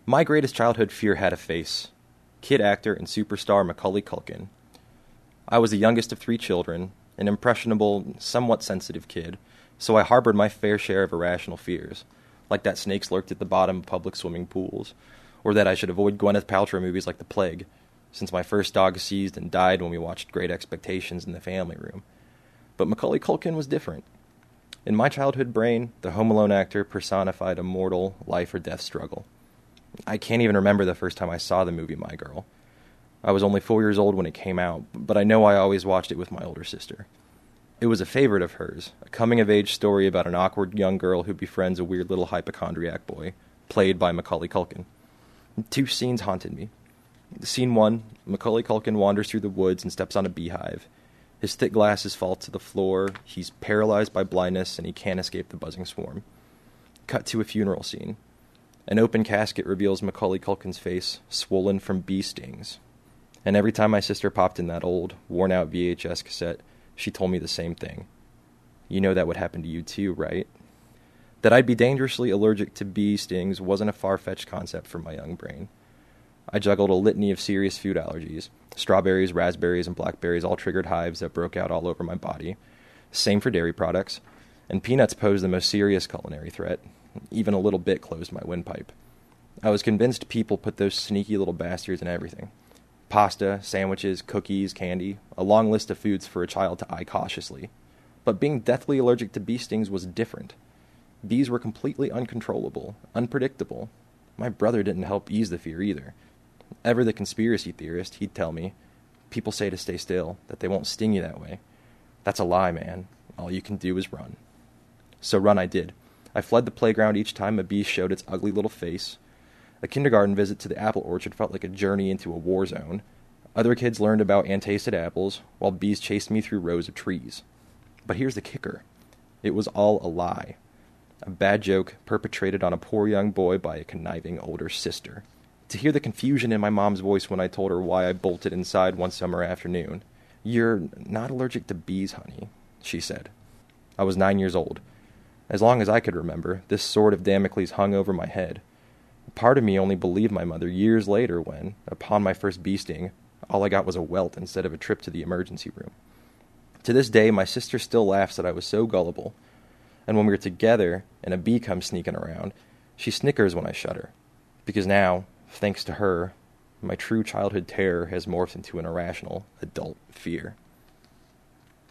My greatest childhood fear had a face. Kid actor and superstar Macaulay Culkin. I was the youngest of 3 children, an impressionable, somewhat sensitive kid, so I harbored my fair share of irrational fears, like that snakes lurked at the bottom of public swimming pools, or that I should avoid Gwyneth Paltrow movies like The Plague, since my first dog seized and died when we watched Great Expectations in the family room. But Macaulay Culkin was different. In my childhood brain, the Home Alone actor personified a mortal life-or-death struggle. I can't even remember the first time I saw the movie My Girl. I was only 4 years old when it came out, but I know I always watched it with my older sister. It was a favorite of hers, a coming-of-age story about an awkward young girl who befriends a weird little hypochondriac boy, played by Macaulay Culkin. 2 scenes haunted me. Scene 1, Macaulay Culkin wanders through the woods and steps on a beehive. His thick glasses fall to the floor, he's paralyzed by blindness, and he can't escape the buzzing swarm. Cut to a funeral scene. An open casket reveals Macaulay Culkin's face, swollen from bee stings. And every time my sister popped in that old, worn-out VHS cassette, she told me the same thing. You know that would happen to you too, right? That I'd be dangerously allergic to bee stings wasn't a far-fetched concept for my young brain. I juggled a litany of serious food allergies. Strawberries, raspberries, and blackberries all triggered hives that broke out all over my body. Same for dairy products. And peanuts posed the most serious culinary threat. Even a little bit closed my windpipe. I was convinced people put those sneaky little bastards in everything. Pasta, sandwiches, cookies, candy, a long list of foods for a child to eye cautiously. But being deathly allergic to bee stings was different. Bees were completely uncontrollable, unpredictable. My brother didn't help ease the fear either. Ever the conspiracy theorist, he'd tell me, people say to stay still, that they won't sting you that way. That's a lie, man. All you can do is run. So run I did. I fled the playground each time a bee showed its ugly little face. A kindergarten visit to the apple orchard felt like a journey into a war zone. Other kids learned about untasted apples, while bees chased me through rows of trees. But here's the kicker. It was all a lie. A bad joke perpetrated on a poor young boy by a conniving older sister. To hear the confusion in my mom's voice when I told her why I bolted inside one summer afternoon. You're not allergic to bees, honey, she said. I was 9 years old. As long as I could remember, this sword of Damocles hung over my head. Part of me only believed my mother years later when, upon my first bee sting, all I got was a welt instead of a trip to the emergency room. To this day, my sister still laughs that I was so gullible, and when we were together and a bee comes sneaking around, she snickers when I shudder, because now, thanks to her, my true childhood terror has morphed into an irrational adult fear.